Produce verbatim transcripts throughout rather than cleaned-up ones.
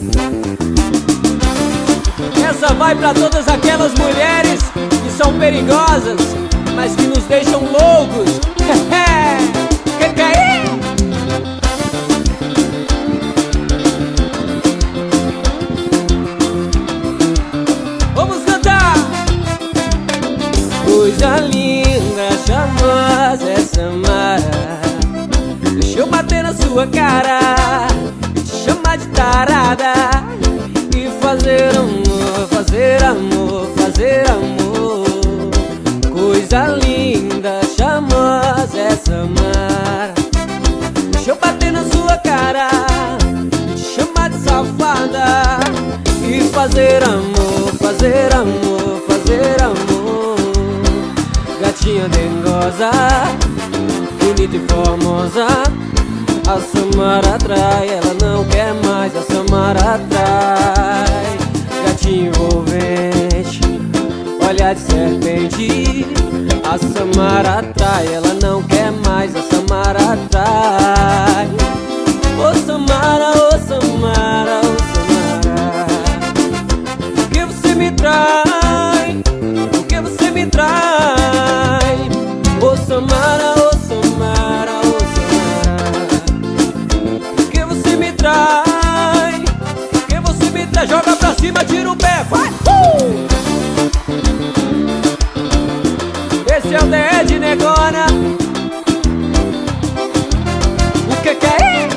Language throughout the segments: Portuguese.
Essa vai pra todas aquelas mulheres que são perigosas, mas que nos deixam loucos. Que que é isso? Vamos cantar! Coisa linda, charmosa essa Mara. Deixa eu bater na sua cara, te chamar de tarada e fazer amor, fazer amor, fazer amor. Coisa linda, charmosa essa Mara. Deixa eu bater na sua cara, te chamar de safada e fazer amor, fazer amor, fazer amor. Gatinha dengosa, bonita e formosa, a Samara atrai, ela não quer mais, a Samara atrai. Gatinho envolvente, olhar de serpente, a Samara atrai, ela não quer mais, a Samara atrai. Ô Samara, ô Samara, ô Samara, por que você me trai? Por que você me trai? Ô Samara, ô Samara, ô Samara, por que você me trai? Por que você me trai? Joga pra cima, tira o pé, vai! Uh! Esse é o D E de Negona. O que que é?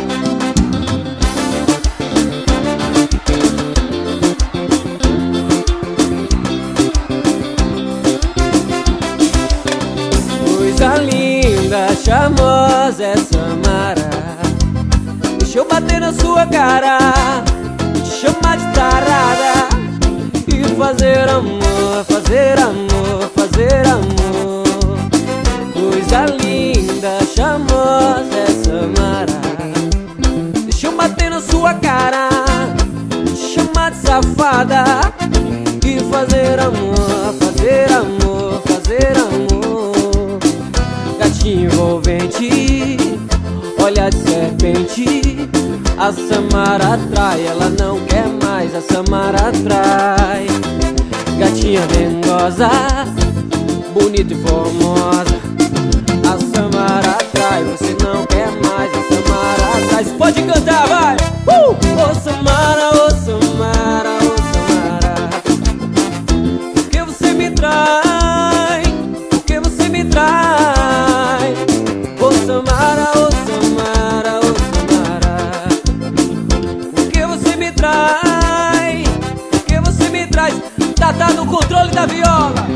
Coisa linda, charmosa essa Mara. Deixa eu bater na sua cara, te chamar de tarada e fazer amor, fazer amor, fazer amor. Coisa linda, charmosa essa Mara. Deixa eu bater na sua cara, te chamar de safada e fazer amor, fazer amor, fazer amor. Gatinho envolvente, olhar de serpente, a Samara atrai, ela não quer mais, a Samara atrai. Gatinha dengosa, bonita e formosa, a Samara atrai, você não quer mais, a Samara atrai. Pode cantar, vai! Uh! Ô Samara, ô Samara, ô Samara, por que você me trai? Por que você me trai? Ô Samara, ô Samara, ô Samara, por que você me trai? Por que você me traz? Tá, tá no controle da viola.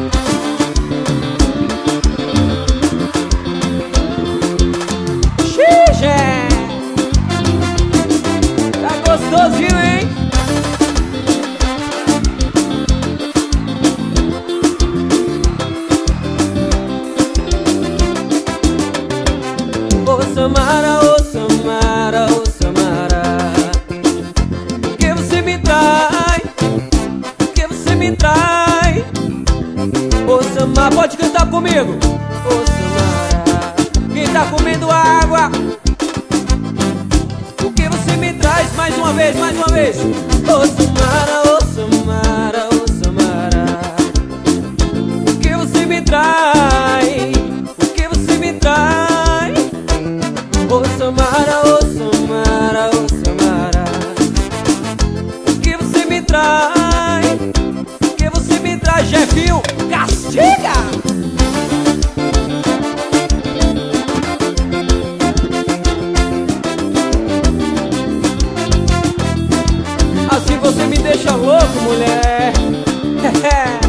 Xixi! Tá gostosinho, hein? Ô Samara, ô Samara, ô Samara, por que você me trai? Por que você me trai? Ô Samara, pode cantar comigo. Ô Samara, quem tá comendo água? Por que você me traz? Mais uma vez, mais uma vez. Ô Samara, ô Samara, ô Samara, por que você me trai? Por que você me trai? Ô Samara, ô Samara, ô Samara, por que você me trai? Por que você me trai? Jefinho, castiga! Assim você me deixa louco, mulher.